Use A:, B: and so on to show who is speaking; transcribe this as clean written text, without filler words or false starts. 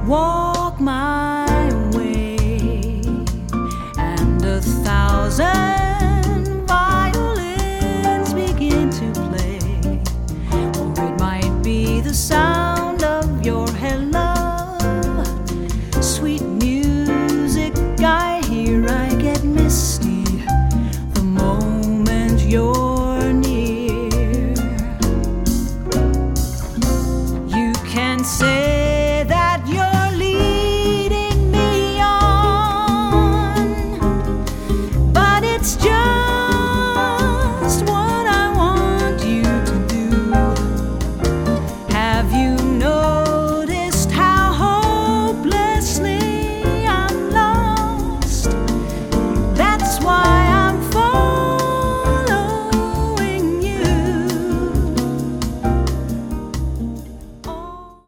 A: walk my way, and 1,000 violins begin to play, or it might be the sound of your hello. Sweet music I hear, I get misty the moment you're near. You can say